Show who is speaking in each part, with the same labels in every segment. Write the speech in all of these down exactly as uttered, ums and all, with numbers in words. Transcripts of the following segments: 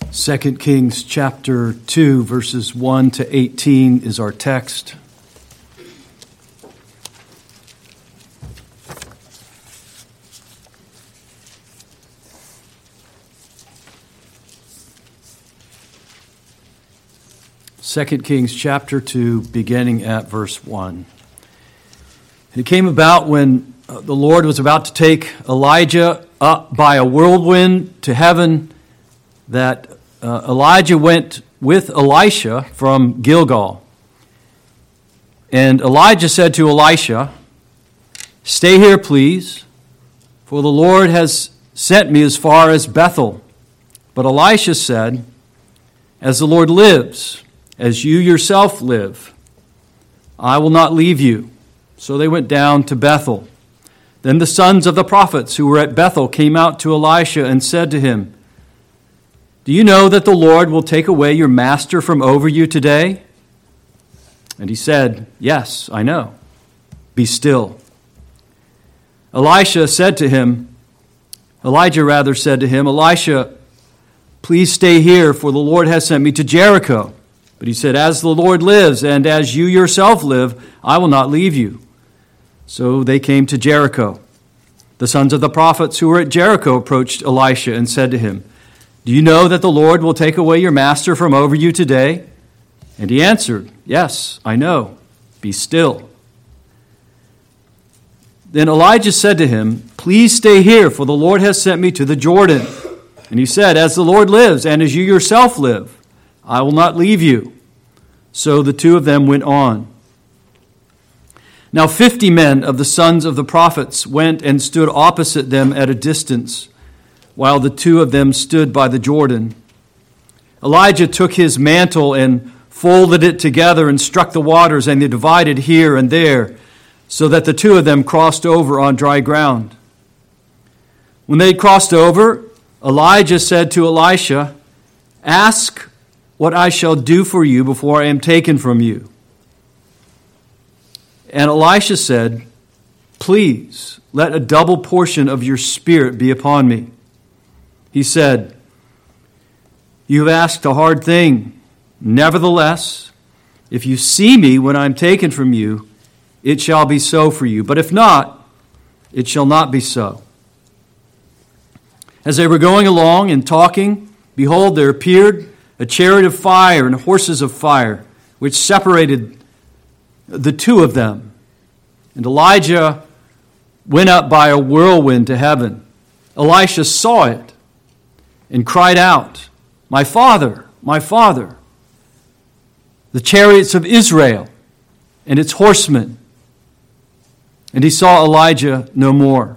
Speaker 1: Second Kings chapter two, verses one to eighteen is our text. Second Kings chapter two, beginning at verse one. It came about when the Lord was about to take Elijah up by a whirlwind to heaven that uh, Elijah went with Elisha from Gilgal. And Elijah said to Elisha, "Stay here, please, for the Lord has sent me as far as Bethel." But Elisha said, "As the Lord lives, as you yourself live, I will not leave you." So they went down to Bethel. Then the sons of the prophets who were at Bethel came out to Elisha and said to him, "Do you know that the Lord will take away your master from over you today?" And he said, "Yes, I know. Be still." Elisha said to him, Elijah rather said to him, "Elisha, please stay here, for the Lord has sent me to Jericho." But he said, "As the Lord lives, and as you yourself live, I will not leave you." So they came to Jericho. The sons of the prophets who were at Jericho approached Elisha and said to him, "Do you know that the Lord will take away your master from over you today?" And he answered, "Yes, I know. Be still." Then Elijah said to him, "Please stay here, for the Lord has sent me to the Jordan." And he said, "As the Lord lives, and as you yourself live, I will not leave you." So the two of them went on. Now fifty men of the sons of the prophets went and stood opposite them at a distance, while the two of them stood by the Jordan. Elijah took his mantle and folded it together and struck the waters, and they divided here and there, so that the two of them crossed over on dry ground. When they had crossed over, Elijah said to Elisha, "Ask what I shall do for you before I am taken from you." And Elisha said, "Please, let a double portion of your spirit be upon me." He said, "You have asked a hard thing. Nevertheless, if you see me when I am taken from you, it shall be so for you. But if not, it shall not be so." As they were going along and talking, behold, there appeared a chariot of fire and horses of fire, which separated the two of them. And Elijah went up by a whirlwind to heaven. Elisha saw it and cried out, "My father, my father, the chariots of Israel and its horsemen." And he saw Elijah no more.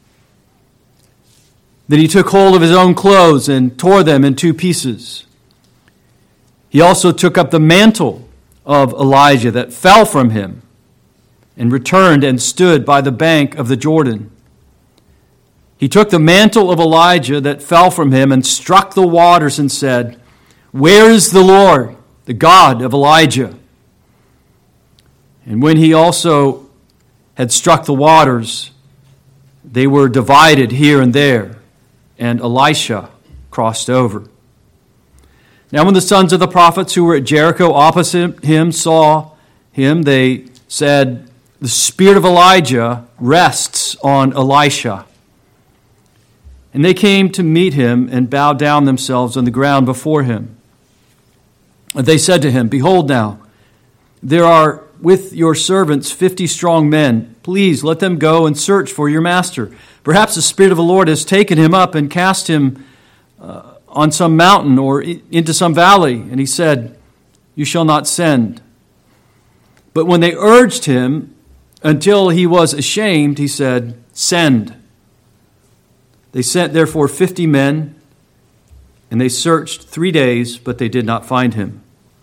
Speaker 1: Then he took hold of his own clothes and tore them in two pieces. He also took up the mantle of Elijah that fell from him and returned and stood by the bank of the Jordan. He took the mantle of Elijah that fell from him and struck the waters and said, "Where is the Lord, the God of Elijah?" And when he also had struck the waters, they were divided here and there, and Elisha crossed over. Now when the sons of the prophets who were at Jericho opposite him saw him, they said, "The spirit of Elijah rests on Elisha." And they came to meet him and bowed down themselves on the ground before him. And they said to him, "Behold now, there are with your servants fifty strong men. Please let them go and search for your master. Perhaps the Spirit of the Lord has taken him up and cast him uh, on some mountain or into some valley." And he said, "You shall not send." But when they urged him until he was ashamed, he said, "Send." They sent therefore fifty men, and they searched three days, but they did not find him.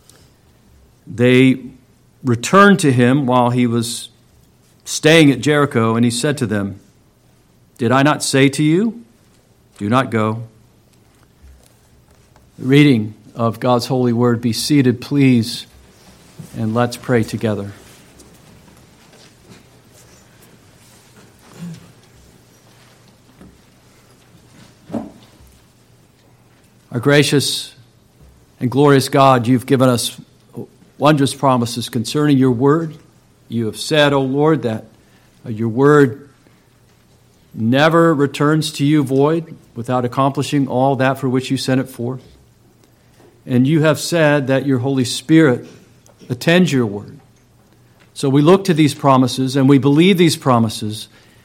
Speaker 1: They returned to him while he was staying at Jericho, and he said to them, "Did I not say to you, do not go?" The reading of God's holy word. Be seated, please, and let's pray together. Our gracious And glorious God, you've given us wondrous promises concerning your word. You have said, O Lord, that your word never returns to you void without accomplishing all that for which you sent it forth. And you have said that your Holy Spirit attends your word. So we look to these promises and we believe these promises,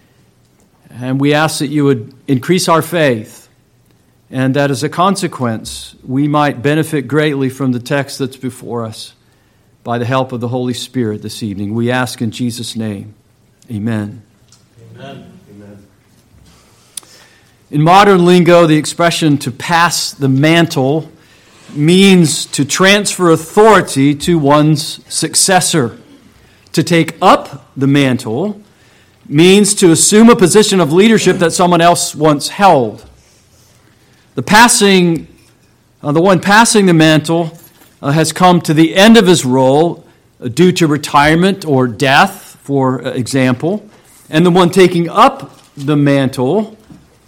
Speaker 1: and we ask that you would increase our faith, and that as a consequence we might benefit greatly from the text that's before us by the help of the Holy Spirit this evening. We ask in Jesus' name. Amen.
Speaker 2: Amen. Amen.
Speaker 1: In modern lingo, the expression to pass the mantle means to transfer authority to one's successor. To take up the mantle means to assume a position of leadership that someone else once held. The passing, uh, the one passing the mantle uh, has come to the end of his role uh, due to retirement or death, for example, and the one taking up the mantle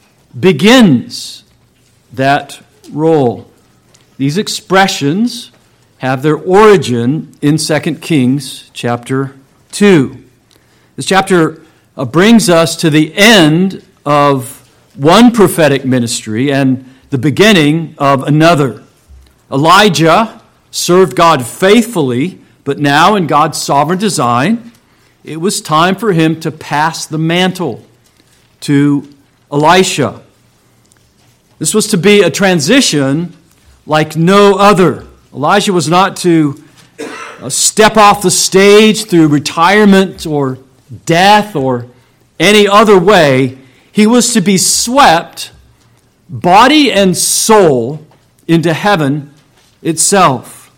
Speaker 1: begins that role. These expressions have their origin in Second Kings chapter two. This chapter uh, brings us to the end of one prophetic ministry and the beginning of another. Elijah served God faithfully, but now in God's sovereign design, it was time for him to pass the mantle to Elisha. This was to be a transition like no other. Elijah was not to step off the stage through retirement or death or any other way. He was to be swept, body and soul, into heaven itself.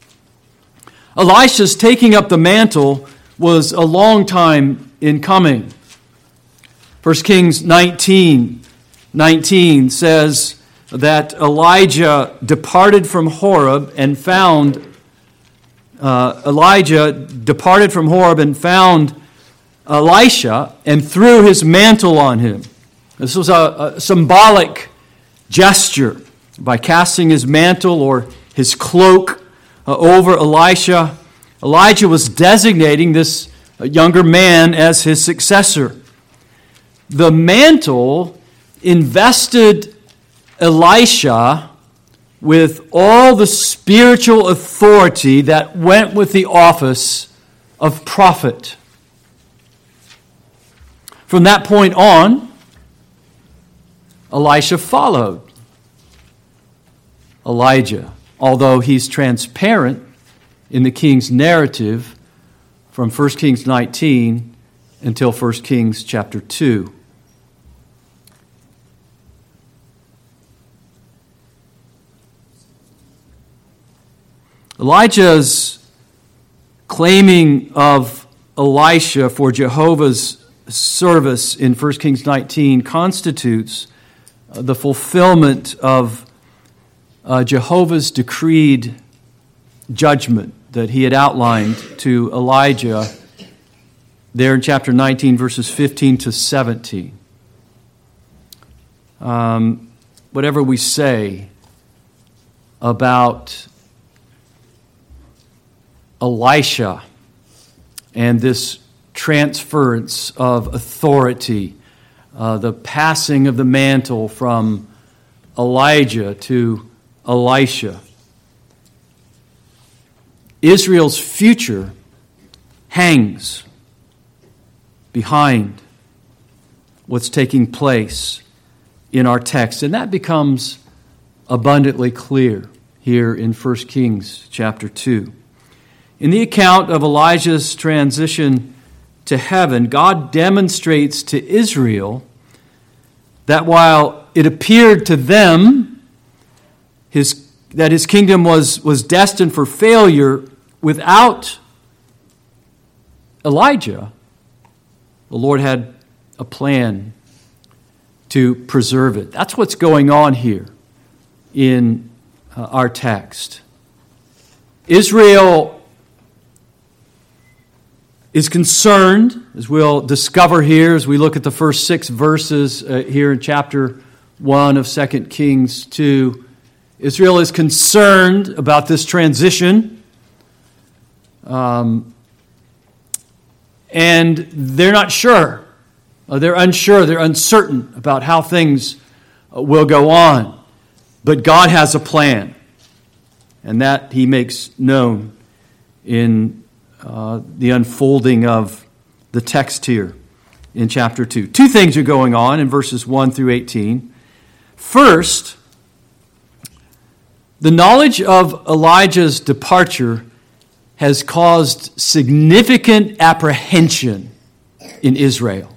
Speaker 1: Elisha's taking up the mantle was a long time in coming. First Kings nineteen nineteen says that Elijah departed from Horeb and found uh, Elijah departed from Horeb and found Elisha and threw his mantle on him. This was a, a symbolic gesture. By casting his mantle or his cloak uh, over Elisha, Elijah was designating this younger man as his successor. The mantle invested Elisha with all the spiritual authority that went with the office of prophet. From that point on, Elisha followed Elijah, although he's transparent in the king's narrative from First Kings nineteen until First Kings chapter two. Elijah's claiming of Elisha for Jehovah's service in First Kings nineteen constitutes the fulfillment of uh, Jehovah's decreed judgment that he had outlined to Elijah there in chapter nineteen, verses fifteen to seventeen. Um, whatever we say about Elisha and this transference of authority, uh, the passing of the mantle from Elijah to Elisha, Israel's future hangs behind what's taking place in our text. And that becomes abundantly clear here in First Kings chapter two. In the account of Elijah's transition to heaven, God demonstrates to Israel that while it appeared to them his, that his kingdom was, was destined for failure without Elijah, the Lord had a plan to preserve it. That's what's going on here in uh, our text. Israel is concerned, as we'll discover here as we look at the first six verses uh, here in chapter one of Second Kings two. Israel is concerned about this transition. Um, and they're not sure. Uh, they're unsure. They're uncertain about how things uh, will go on. But God has a plan. And that he makes known in uh, the unfolding of the text here in chapter two. Two things are going on in verses one through eighteen. First, the knowledge of Elijah's departure has caused significant apprehension in Israel.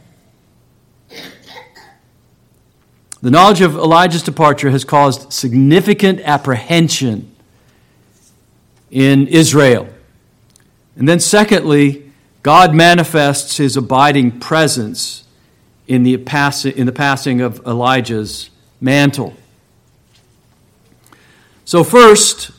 Speaker 1: The knowledge of Elijah's departure has caused significant apprehension in Israel. And then secondly, God manifests his abiding presence in the passing, in the passing of Elijah's mantle. So first,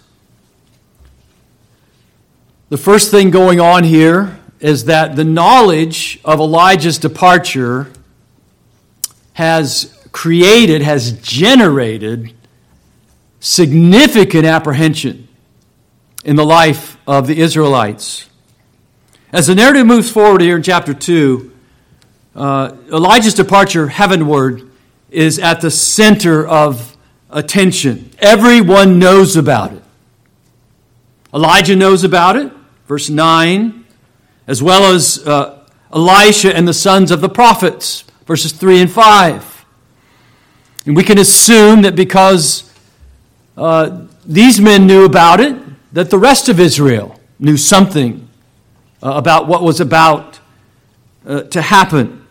Speaker 1: the first thing going on here is that the knowledge of Elijah's departure has created, has generated significant apprehension in the life of the Israelites. As the narrative moves forward here in chapter two, uh, Elijah's departure heavenward is at the center of attention. Everyone knows about it. Elijah knows about it, verse nine, as well as uh, Elisha and the sons of the prophets, verses three and five. And we can assume that because uh, these men knew about it, that the rest of Israel knew something uh, about what was about uh, to happen.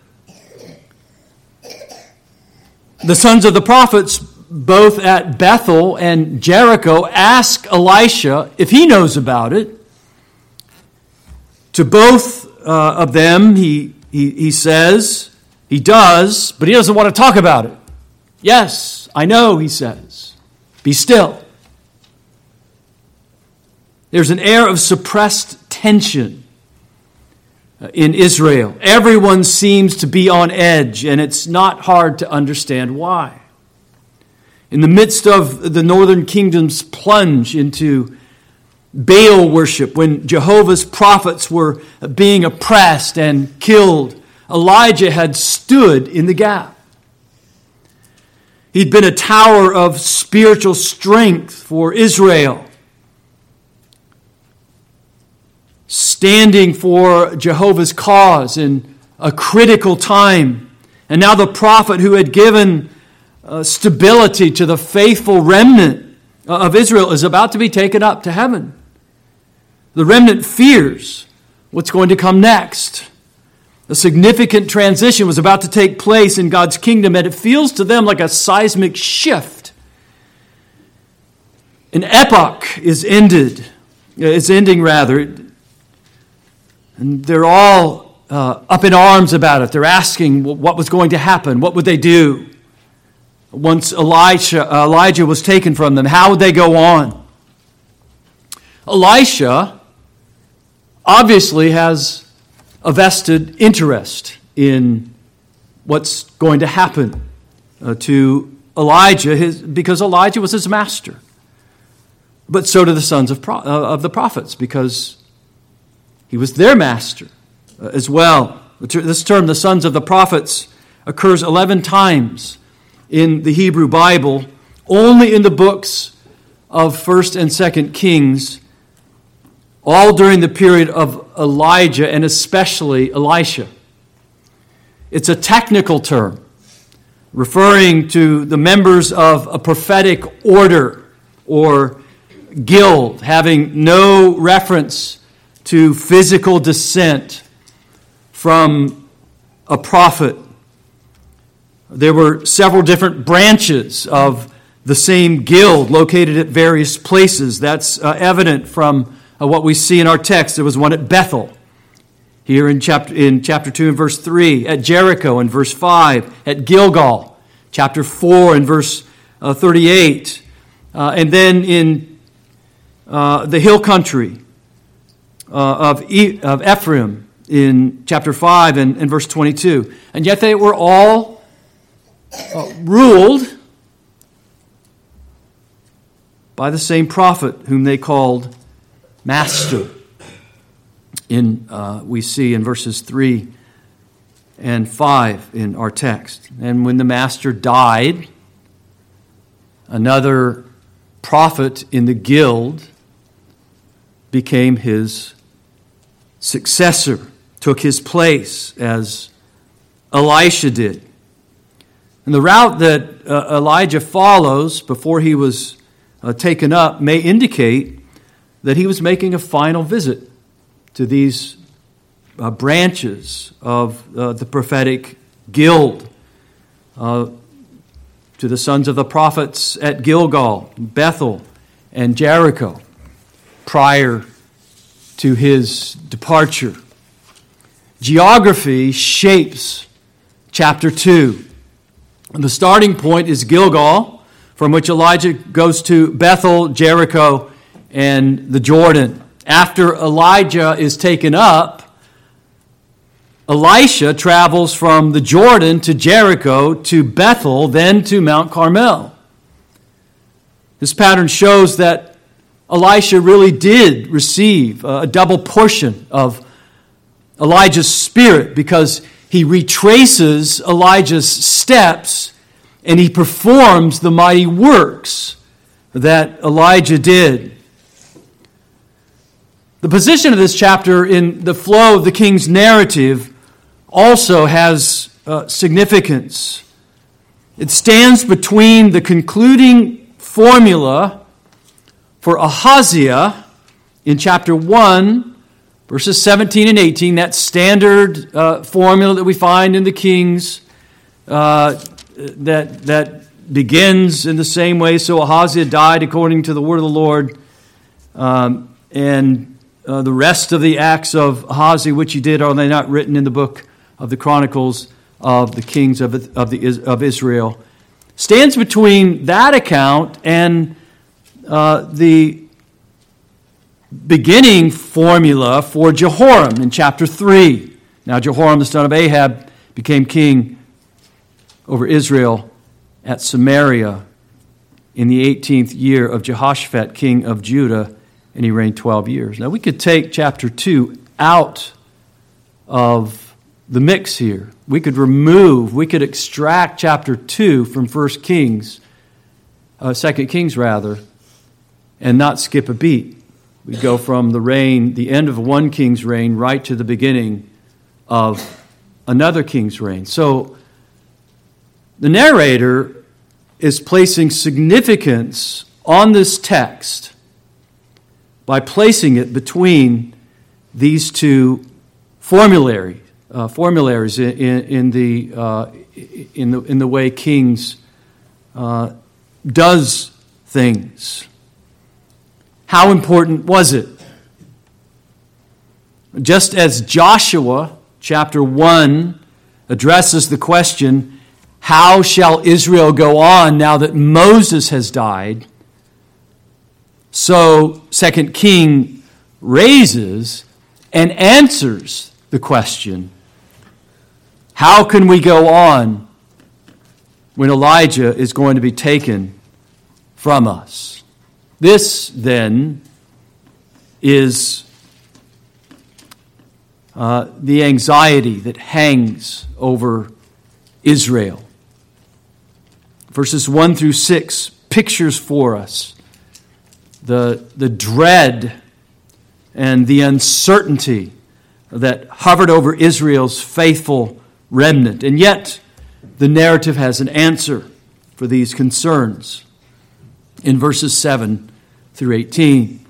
Speaker 1: The sons of the prophets, both at Bethel and Jericho, ask Elisha if he knows about it. To both uh, of them, he, he, he says he does, but he doesn't want to talk about it. Yes, I know, he says. Be still. There's an air of suppressed tension in Israel. Everyone seems to be on edge, and it's not hard to understand why. In the midst of the northern kingdom's plunge into Baal worship, when Jehovah's prophets were being oppressed and killed, Elijah had stood in the gap. He'd been a tower of spiritual strength for Israel, standing for Jehovah's cause in a critical time. And now the prophet who had given uh, stability to the faithful remnant of Israel is about to be taken up to heaven. The remnant fears what's going to come next. A significant transition was about to take place in God's kingdom, and it feels to them like a seismic shift. An epoch is ended. It's ending, rather. And they're all uh, up in arms about it. They're asking what was going to happen. What would they do once Elisha, uh, Elijah was taken from them? How would they go on? Elisha obviously has a vested interest in what's going to happen uh, to Elijah, his, because Elijah was his master. But so do the sons of, pro, uh, of the prophets, because he was their master uh, as well. This term, the sons of the prophets, occurs eleven times in the Hebrew Bible, only in the books of First and Second Kings, all during the period of Elijah and especially Elisha. It's a technical term referring to the members of a prophetic order or guild, having no reference to physical descent from a prophet. There were several different branches of the same guild located at various places. That's uh, evident from uh, what we see in our text. There was one at Bethel, here in chapter, in chapter two and verse three, at Jericho in verse five, at Gilgal, chapter four and verse uh, thirty-eight, uh, and then in uh, the hill country uh, of, e- of Ephraim in chapter five and, and verse twenty-two. And yet they were all uh, ruled by the same prophet whom they called Master. In uh, we see in verses three and five in our text. And when the master died, another prophet in the guild became his successor, took his place as Elisha did. And the route that uh, Elijah follows before he was uh, taken up may indicate that he was making a final visit to these uh, branches of uh, the prophetic guild, uh, to the sons of the prophets at Gilgal, Bethel, and Jericho, prior to his departure. Geography shapes chapter two. And the starting point is Gilgal, from which Elijah goes to Bethel, Jericho, and the Jordan. After Elijah is taken up, Elisha travels from the Jordan to Jericho to Bethel, then to Mount Carmel. This pattern shows that Elisha really did receive a double portion of Elijah's spirit, because he retraces Elijah's steps and he performs the mighty works that Elijah did. The position of this chapter in the flow of the king's narrative also has uh, significance. It stands between the concluding formula for Ahaziah in chapter one, verses seventeen and eighteen, that standard uh, formula that we find in the Kings uh, that, that begins in the same way. So Ahaziah died according to the word of the Lord, um, and uh, the rest of the acts of Ahaziah, which he did, are they not written in the book of the Chronicles of the Kings of, of, the, of Israel, stands between that account and uh, the beginning formula for Jehoram in chapter three. Now Jehoram, the son of Ahab, became king over Israel at Samaria in the eighteenth year of Jehoshaphat, king of Judah, and he reigned twelve years. Now we could take chapter two out of the mix here. We could remove, we could extract chapter two from First Kings, uh, Second Kings rather, and not skip a beat. We go from the reign, the end of one king's reign, right to the beginning of another king's reign. So the narrator is placing significance on this text by placing it between these two formularies, uh, formularies in, in, in the uh, in the in the way Kings uh, does things. How important was it? Just as Joshua chapter one addresses the question, how shall Israel go on now that Moses has died? So Second King raises and answers the question, how can we go on when Elijah is going to be taken from us? This, then, is uh, the anxiety that hangs over Israel. Verses one through six pictures for us the, the dread and the uncertainty that hovered over Israel's faithful remnant. And yet, the narrative has an answer for these concerns in verses seven through eighteen.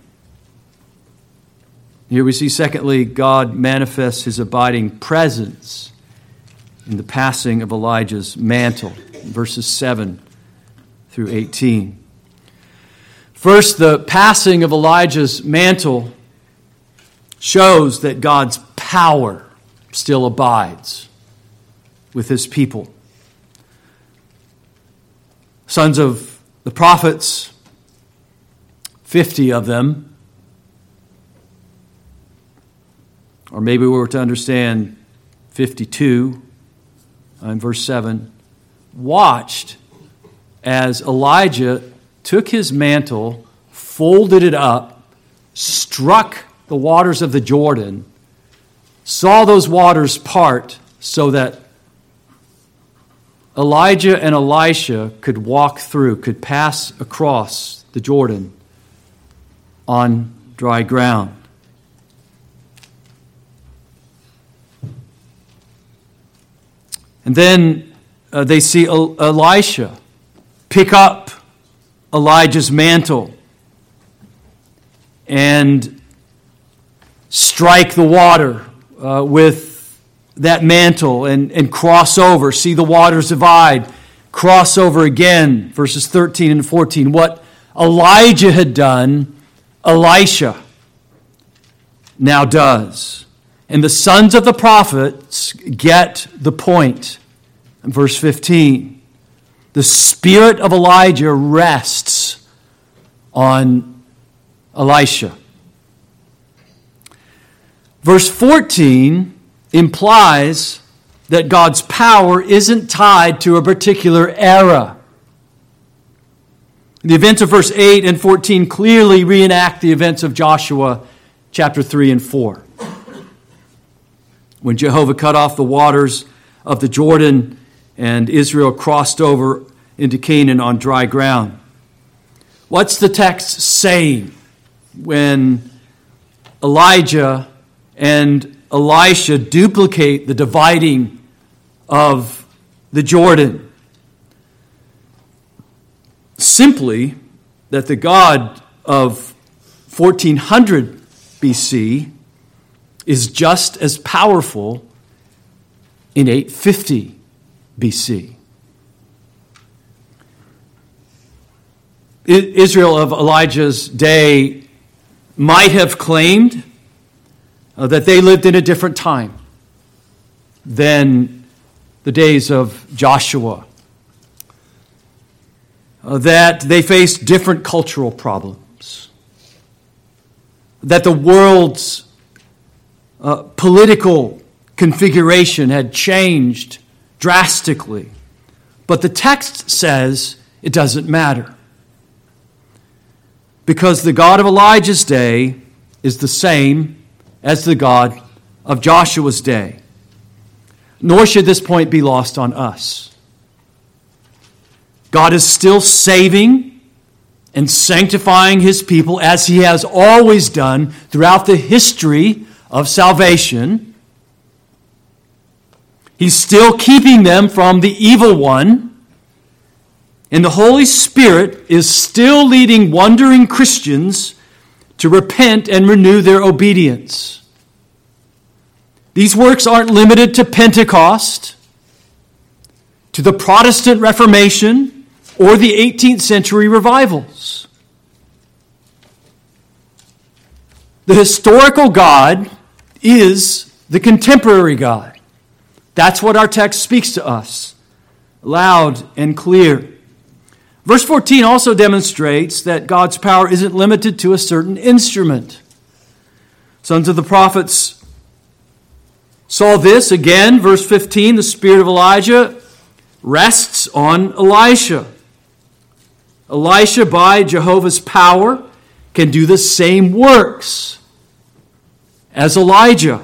Speaker 1: Here we see, secondly, God manifests his abiding presence in the passing of Elijah's mantle, verses seven through eighteen. First, the passing of Elijah's mantle shows that God's power still abides with his people. Sons of the prophets, fifty of them, or maybe we were to understand fifty-two in verse seven, watched as Elijah took his mantle folded it up, struck the waters of the Jordan, saw those waters part so that Elijah and Elisha could walk through, could pass across the Jordan on dry ground. And then uh, they see El- Elisha pick up Elijah's mantle and strike the water uh, with that mantle and, and cross over. See the waters divide. Cross over again. Verses thirteen and fourteen. What Elijah had done, Elisha now does. And the sons of the prophets get the point. In verse fifteen, the spirit of Elijah rests on Elisha. Verse fourteen implies that God's power isn't tied to a particular era. The events of verse eight and fourteen clearly reenact the events of Joshua chapter three and four. When Jehovah cut off the waters of the Jordan and Israel crossed over into Canaan on dry ground. What's the text saying when Elijah and Elisha duplicate the dividing of the Jordan? Simply that the God of fourteen hundred B C is just as powerful in eight fifty B C. Israel of Elijah's day might have claimed uh, that they lived in a different time than the days of Joshua, uh, that they faced different cultural problems, that the world's uh, political configuration had changed drastically. But the text says it doesn't matter, because the God of Elijah's day is the same as the God of Joshua's day. Nor should this point be lost on us. God is still saving and sanctifying his people as he has always done throughout the history of salvation. He's still keeping them from the evil one. And the Holy Spirit is still leading wandering Christians to repent and renew their obedience. These works aren't limited to Pentecost, to the Protestant Reformation, or the eighteenth century revivals. The historical God is the contemporary God. That's what our text speaks to us, loud and clear. Verse fourteen also demonstrates that God's power isn't limited to a certain instrument. Sons of the prophets saw this again. Verse fifteen, the spirit of Elijah rests on Elisha. Elisha, by Jehovah's power, can do the same works as Elijah.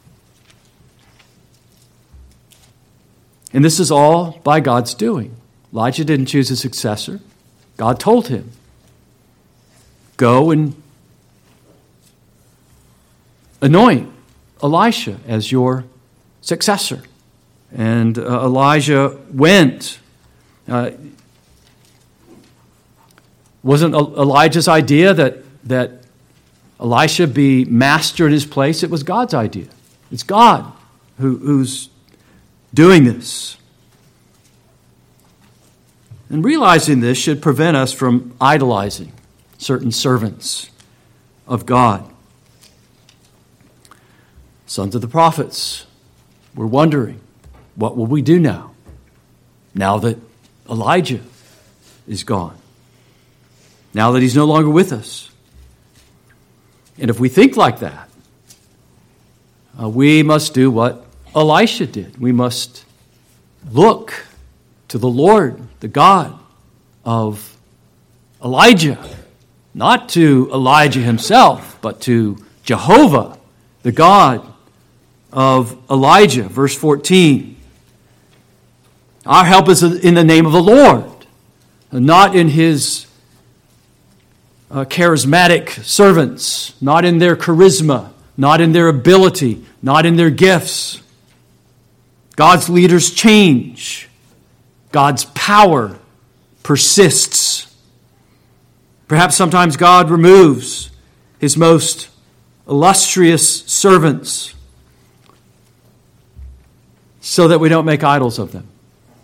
Speaker 1: And this is all by God's doing. Elijah didn't choose a successor. God told him, go and anoint Elisha as your successor. And uh, Elijah went. Uh, wasn't Elijah's idea that, that Elisha be master in his place? It was God's idea. It's God who, who's doing this. And realizing this should prevent us from idolizing certain servants of God. Sons of the prophets were wondering, what will we do now? Now that Elijah is gone. Now that he's no longer with us. And if we think like that, uh, we must do what Elisha did. We must look to the Lord, the God of Elijah, not to Elijah himself, but to Jehovah, the God of Elijah. Verse fourteen. Our help is in the name of the Lord, not in his uh, charismatic servants, not in their charisma, not in their ability, not in their gifts. God's leaders change. God's power persists. Perhaps sometimes God removes his most illustrious servants so that we don't make idols of them,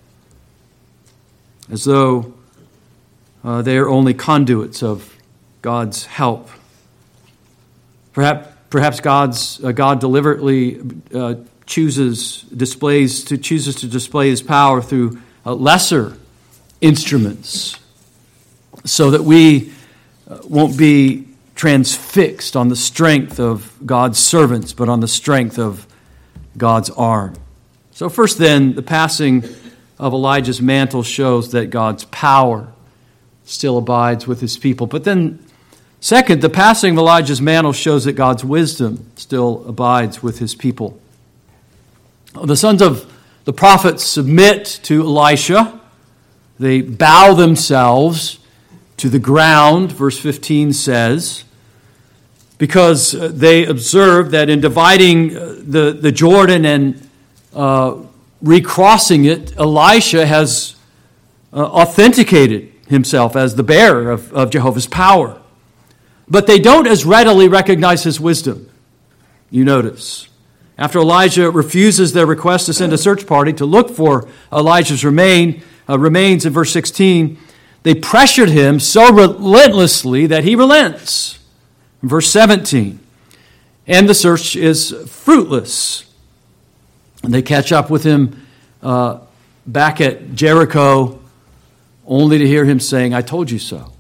Speaker 1: as though uh, they are only conduits of God's help. Perhaps, perhaps God's uh, God deliberately uh, chooses displays to chooses to display his power through uh, lesser instruments, so that we uh, won't be transfixed on the strength of God's servants, but on the strength of God's arm. So first then, the passing of Elijah's mantle shows that God's power still abides with his people. But then, second, the passing of Elijah's mantle shows that God's wisdom still abides with his people. The sons of the prophets submit to Elisha. They bow themselves to the ground, verse fifteen says, because they observe that in dividing the, the Jordan and uh, recrossing it, Elisha has uh, authenticated himself as the bearer of, of Jehovah's power. But they don't as readily recognize his wisdom, you notice. After Elijah refuses their request to send a search party to look for Elijah's remain, uh, remains in verse sixteen, they pressured him so relentlessly that he relents. In verse seventeen, and the search is fruitless. And they catch up with him uh, back at Jericho, only to hear him saying, "I told you so."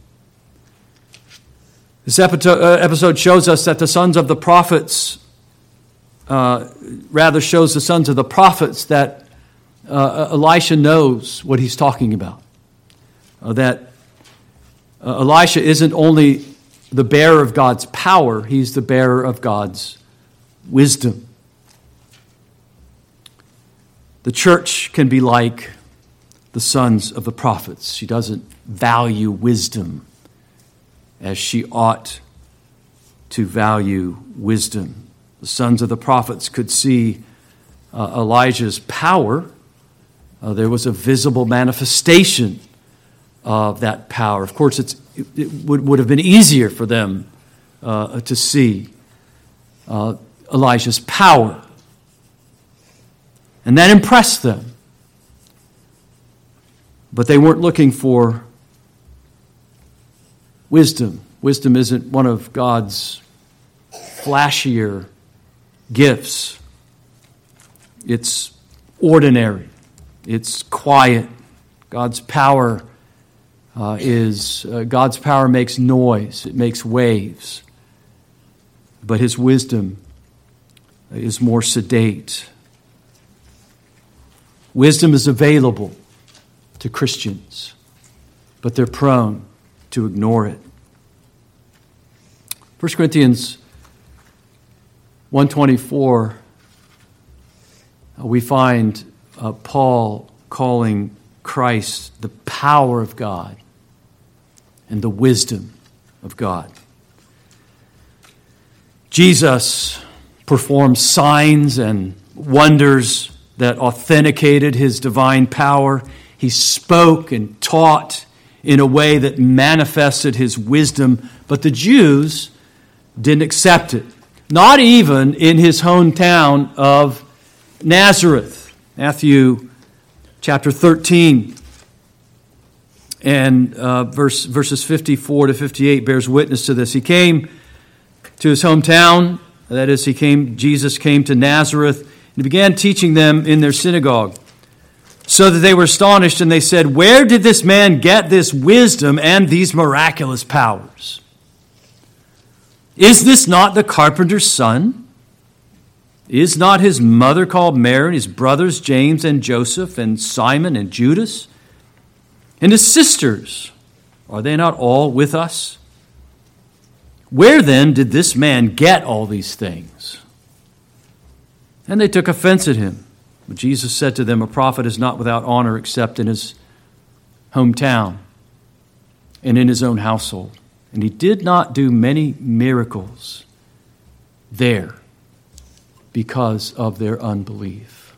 Speaker 1: This episode shows us that the sons of the prophets, uh, rather shows the sons of the prophets that uh, Elisha knows what he's talking about. Uh, that uh, Elisha isn't only the bearer of God's power, he's the bearer of God's wisdom. The church can be like the sons of the prophets. She doesn't value wisdom as she ought to value wisdom. The sons of the prophets could see uh, Elijah's power. Uh, there was a visible manifestation of that power. Of course, it's, it, it would, would have been easier for them uh, to see uh, Elijah's power. And that impressed them. But they weren't looking for wisdom. Wisdom isn't one of God's flashier gifts. It's ordinary. It's quiet. God's power uh, is uh, God's power makes noise. It makes waves. But his wisdom is more sedate. Wisdom is available to Christians, but they're prone to ignore it. First Corinthians one twenty-four, we find uh, Paul calling Christ the power of God and the wisdom of God. Jesus performed signs and wonders that authenticated his divine power. He spoke and taught in a way that manifested his wisdom, but the Jews didn't accept it. Not even in his hometown of Nazareth. Matthew chapter thirteen and uh, verse, verses fifty-four to fifty-eight bears witness to this. He came to his hometown, that is, he came. Jesus came to Nazareth, and he began teaching them in their synagogue, so that they were astonished, and they said, "Where did this man get this wisdom and these miraculous powers? Is this not the carpenter's son? Is not his mother called Mary, and his brothers James and Joseph and Simon and Judas? And his sisters, are they not all with us? Where then did this man get all these things? And they took offense at him. But Jesus said to them, a prophet is not without honor except in his hometown and in his own household. And he did not do many miracles there because of their unbelief.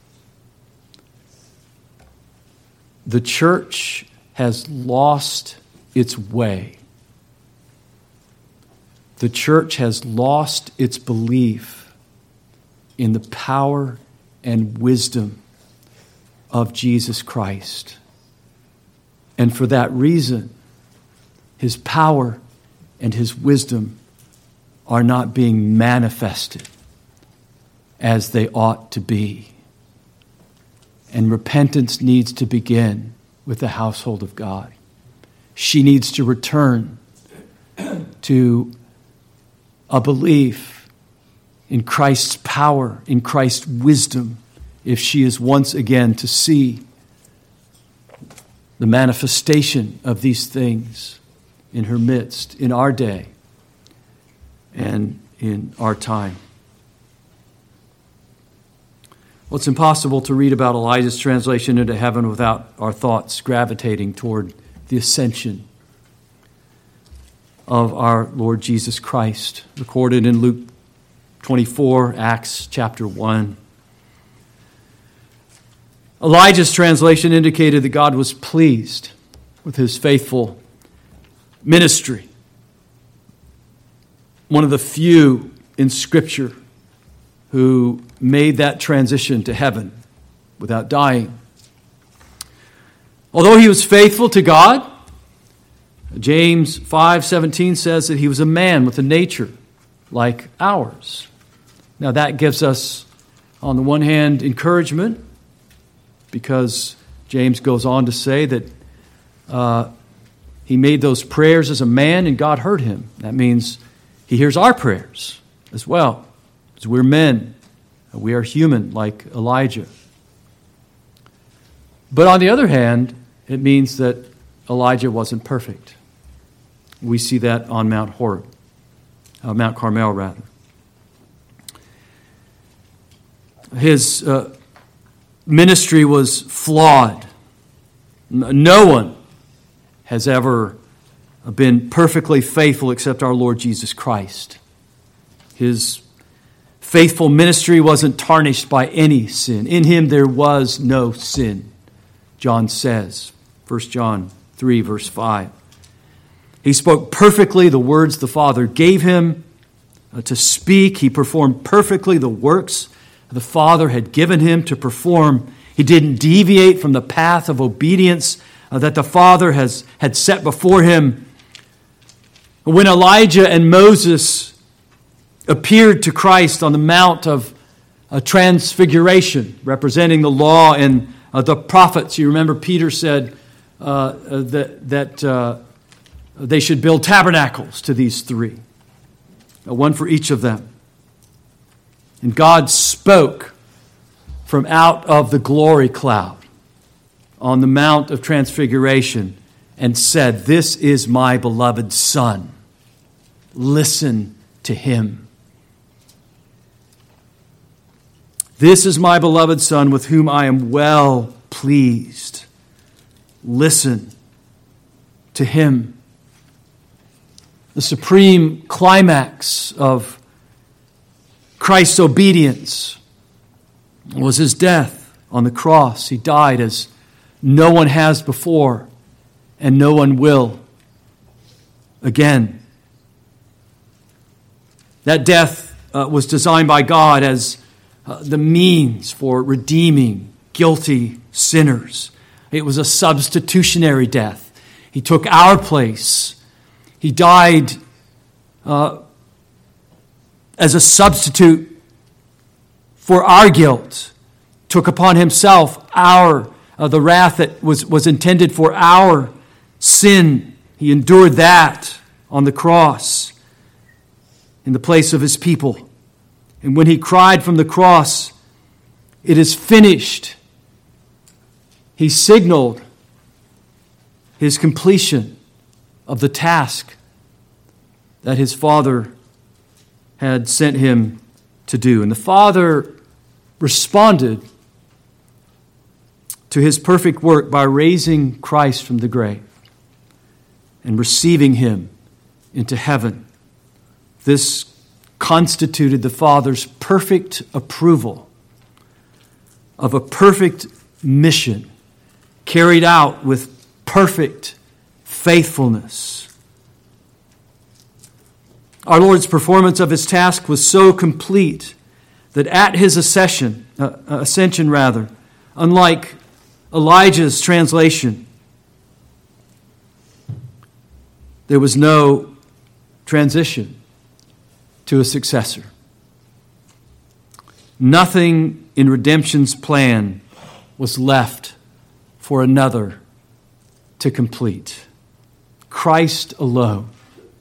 Speaker 1: The church has lost its way. The church has lost its belief in the power and wisdom of Jesus Christ. And for that reason, his power and his wisdom are not being manifested as they ought to be. And repentance needs to begin with the household of God. She needs to return to a belief in Christ's power, in Christ's wisdom, if she is once again to see the manifestation of these things in her midst, in our day and in our time. Well, it's impossible to read about Elijah's translation into heaven without our thoughts gravitating toward the ascension of our Lord Jesus Christ, recorded in Luke twenty-four, Acts chapter one. Elijah's translation indicated that God was pleased with his faithful ministry. One of the few in Scripture who made that transition to heaven without dying. Although he was faithful to God, James five seventeen says that he was a man with a nature like ours. Now that gives us, on the one hand, encouragement, because James goes on to say that uh, he made those prayers as a man and God heard him. That means he hears our prayers as well, because we're men. We are human like Elijah. But on the other hand, it means that Elijah wasn't perfect. We see that on Mount Horeb, uh, Mount Carmel rather. His uh, ministry was flawed. No one has ever been perfectly faithful except our Lord Jesus Christ. His faithful ministry wasn't tarnished by any sin. In him there was no sin, John says, First John three, verse five. He spoke perfectly the words the Father gave him uh, to speak. He performed perfectly the works the Father had given him to perform. He didn't deviate from the path of obedience uh, that the Father has had set before him. When Elijah and Moses appeared to Christ on the Mount of uh, Transfiguration, representing the law and uh, the prophets, you remember Peter said uh, that, that uh, they should build tabernacles to these three, uh, one for each of them. And God spoke from out of the glory cloud on the Mount of Transfiguration and said, "This is my beloved Son. Listen to him. This is my beloved Son with whom I am well pleased. Listen to him." The supreme climax of Christ's obedience was his death on the cross. He died as no one has before and no one will again. That death uh, was designed by God as uh, the means for redeeming guilty sinners. It was a substitutionary death. He took our place. He died uh, as a substitute for our guilt, took upon himself our uh, the wrath that was, was intended for our sin. He endured that on the cross in the place of his people. And when he cried from the cross, "It is finished," he signaled his completion of the task that his Father had sent him to do. And the Father responded to his perfect work by raising Christ from the grave and receiving him into heaven. This constituted the Father's perfect approval of a perfect mission carried out with perfect faithfulness. Our Lord's performance of his task was so complete that at his ascension, uh, ascension rather, unlike Elijah's translation, there was no transition to a successor. Nothing in redemption's plan was left for another to complete. Christ alone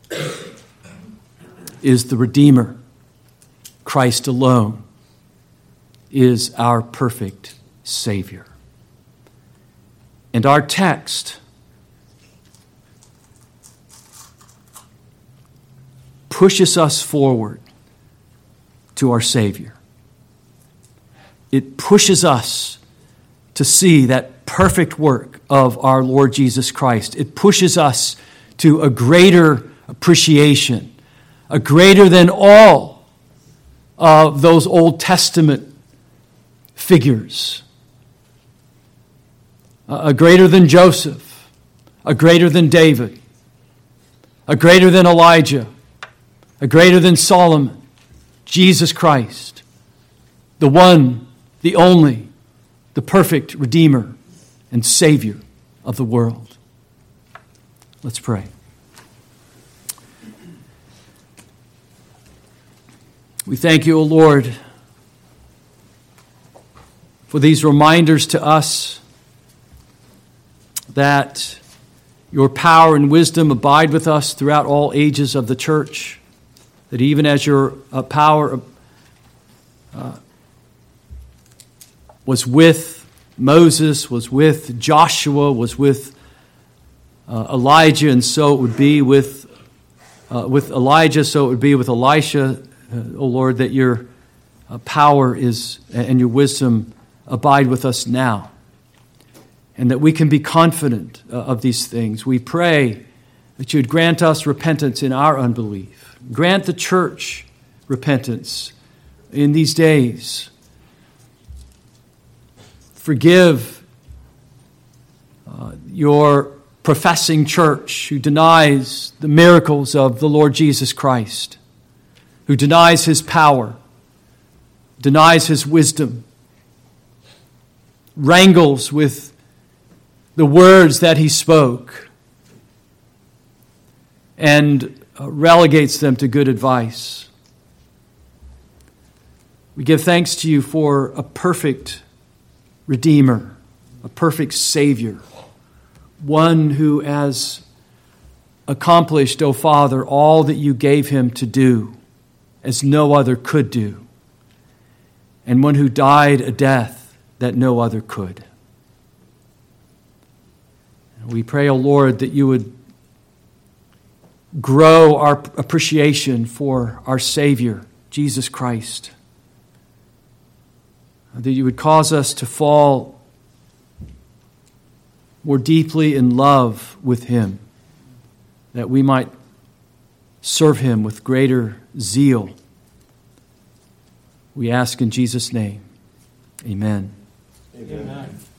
Speaker 1: is the Redeemer. Christ alone is our perfect Savior. And our text pushes us forward to our Savior. It pushes us to see that perfect work of our Lord Jesus Christ. It pushes us to a greater appreciation, a greater than all of those Old Testament figures, a greater than Joseph, a greater than David, a greater than Elijah, a greater than Solomon, Jesus Christ, the one, the only, the perfect Redeemer and Savior of the world. Let's pray. We thank you, O Lord, for these reminders to us that your power and wisdom abide with us throughout all ages of the church, that even as your uh, power uh, was with Moses, was with Joshua, was with uh, Elijah, and so it would be with uh, with Elijah, so it would be with Elisha, uh, O Lord, that your uh, power is and your wisdom abide with us now, and that we can be confident uh, of these things. We pray that you would grant us repentance in our unbelief. Grant the church repentance in these days. Forgive uh, your professing church who denies the miracles of the Lord Jesus Christ, who denies his power, denies his wisdom, wrangles with the words that he spoke, and uh, relegates them to good advice. We give thanks to you for a perfect Redeemer, a perfect Savior, one who has accomplished, O Father, all that you gave him to do, as no other could do, and one who died a death that no other could. We pray, O Lord, that you would grow our appreciation for our Savior, Jesus Christ, that you would cause us to fall more deeply in love with him, that we might serve him with greater zeal. We ask in Jesus' name. Amen.
Speaker 2: Amen. Amen.